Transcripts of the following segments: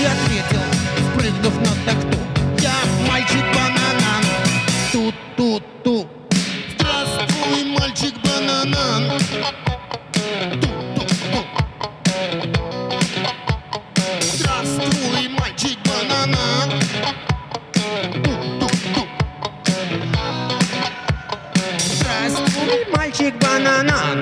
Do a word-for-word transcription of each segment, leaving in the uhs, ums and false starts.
и ответил, спрыгнув на тахту: я мальчик-бананан. Тут-тут-ту. Здравствуй, мальчик-бананан. Тут-тут-ту. Здравствуй, мальчик-бананан. Тут-тут-ту. Здравствуй, мальчик-бананан.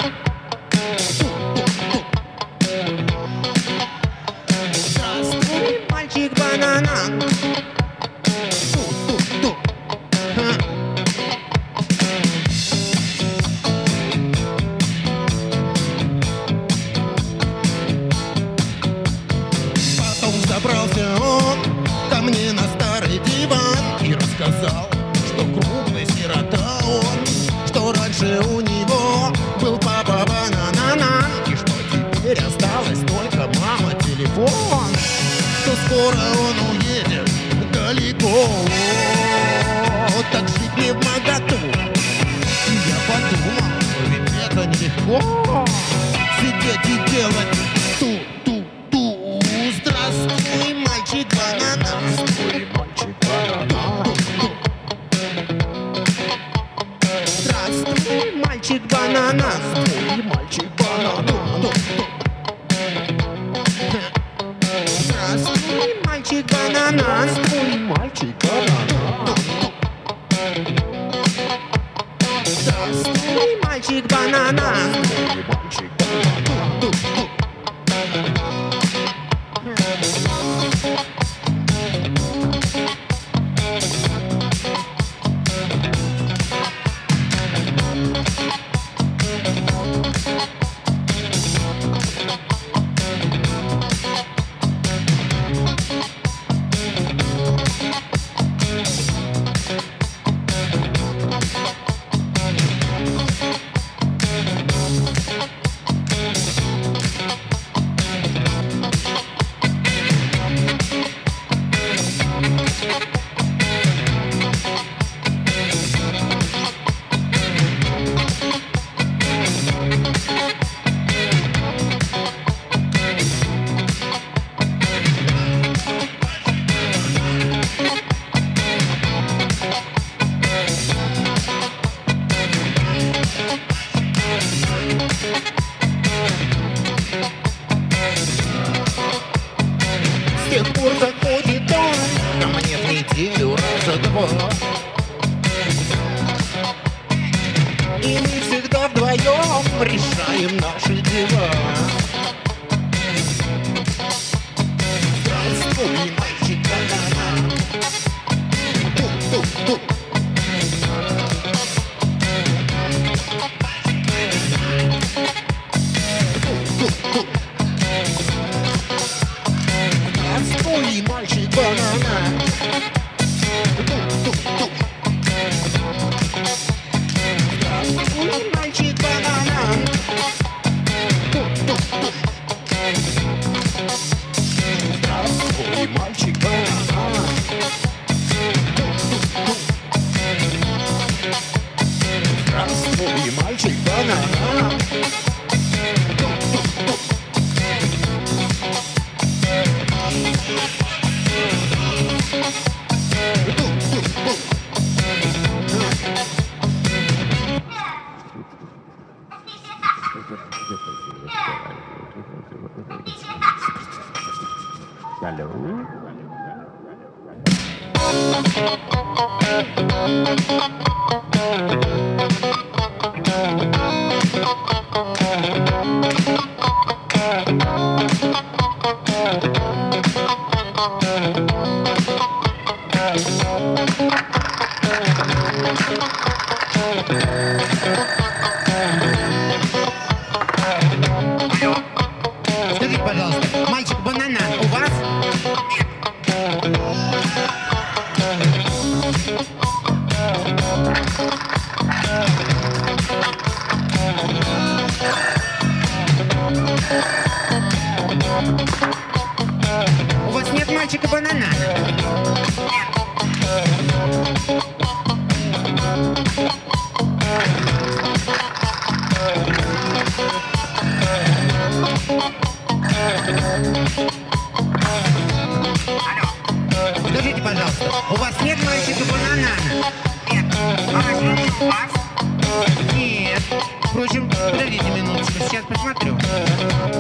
Здравствуй, мальчик-бананан. Ту-ту-ту. Потом забрался он ко мне на старый диван и рассказал, что крупный сирота он, что раньше у него был папа бананан, и что теперь осталось только мама телефон, что скоро он уедет далеко, так жить не вмоготу. И я подумал, ведь это нелегко сидеть и делать ту-ту-ту. Здравствуй, мальчик-бананан. Здравствуй, мальчик-бананан. Здравствуй, мальчик-бананан. Здравствуй, мальчик-бананан. Здравствуй, мальчик-бананан. Здравствуй, мальчик-бананан. Здравствуй, мальчик-бананан. С тех пор заходит он ко мне в неделю раза два, и мы всегда вдвоем решаем наши дела. Здравствуй, мальчик-бананан. Ту-ту-ту. Ту-ту-ту. Здравствуй, мальчик-бананан. Ту-ту-ту. Здравствуй, мальчик-бананан. Ту-ту-ту. Здравствуй, мальчик-бананан. Ту-ту-ту. Здравствуй, мальчик-бананан. Hello. Скажите, пожалуйста, мальчик-бананан у вас? У вас нет мальчика-банана? посмотрю.